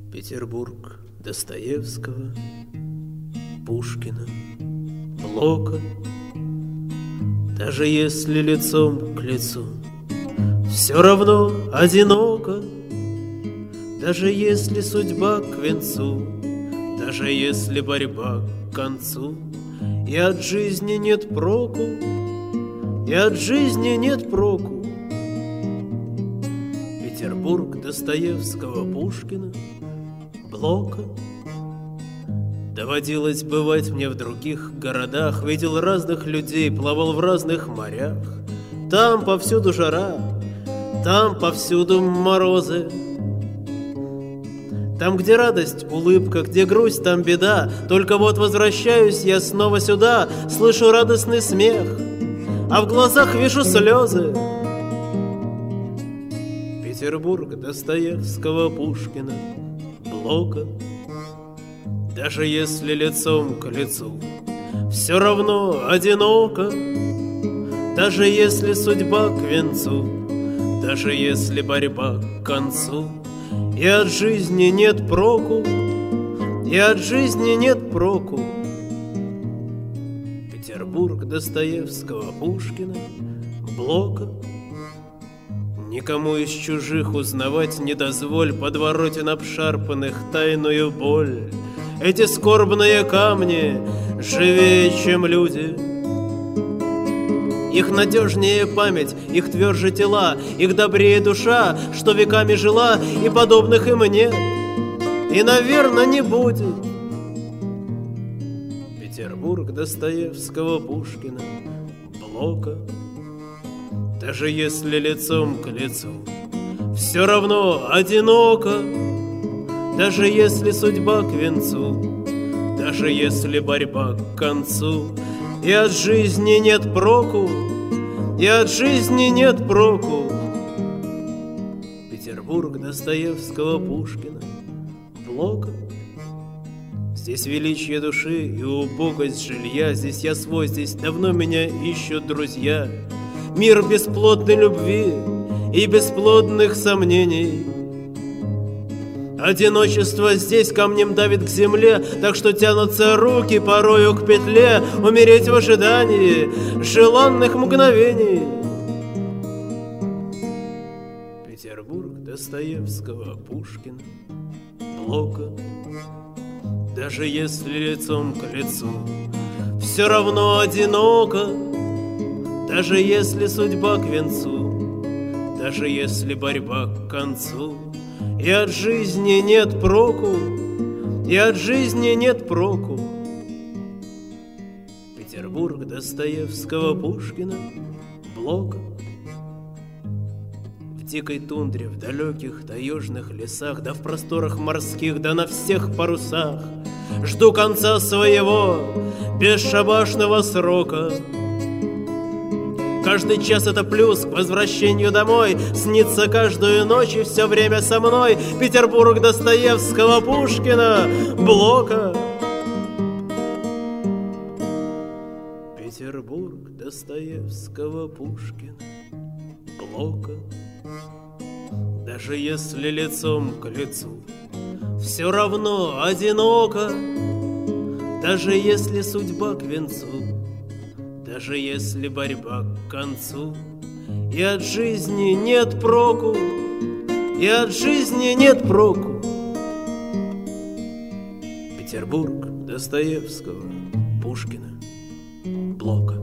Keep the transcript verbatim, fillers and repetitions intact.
Петербург Достоевского, Пушкина, Блока. Даже если лицом к лицу все равно одиноко, даже если судьба к венцу, даже если борьба к концу, и от жизни нет проку, и от жизни нет проку. Петербург Достоевского, Пушкина, Блока. Доводилось бывать мне в других городах, видел разных людей, плавал в разных морях. Там повсюду жара, там повсюду морозы. Там, где радость, улыбка, где грусть, там беда. Только вот возвращаюсь я снова сюда, слышу радостный смех, а в глазах вижу слезы. Петербург Достоевского, Пушкина, Блока. Даже если лицом к лицу все равно одиноко, даже если судьба к венцу, даже если борьба к концу, и от жизни нет проку, и от жизни нет проку. Петербург Достоевского, Пушкина, Блока. Никому из чужих узнавать не дозволь подворотен обшарпанных тайную боль. Эти скорбные камни живее, чем люди. Их надежнее память, их тверже тела, их добрее душа, что веками жила, и подобных им нет, и, наверное, не будет. Петербург Достоевского, Пушкина, Блока. Даже если лицом к лицу все равно одиноко, даже если судьба к венцу, даже если борьба к концу, и от жизни нет проку, и от жизни нет проку. Петербург Достоевского, Пушкина, Блока. Здесь величие души и убогость жилья, здесь я свой, здесь давно меня ищут друзья. Мир бесплодной любви и бесплодных сомнений. Одиночество здесь камнем давит к земле, так что тянутся руки порою к петле, умереть в ожидании желанных мгновений. Петербург Достоевского, Пушкина, Блока. Даже если лицом к лицу все равно одиноко, даже если судьба к венцу, даже если борьба к концу, и от жизни нет проку, и от жизни нет проку. Петербург Достоевского, Пушкина, Блока. В дикой тундре, в далеких таежных лесах, да в просторах морских, да на всех парусах жду конца своего бесшабашного срока. Каждый час это плюс к возвращению домой, снится каждую ночь и все время со мной. Петербург Достоевского, Пушкина, Блока. Петербург Достоевского, Пушкина, Блока. Даже если лицом к лицу все равно одиноко, даже если судьба к венцу, даже если борьба к концу, и от жизни нет проку, и от жизни нет проку. Петербург Достоевского, Пушкина, Блока.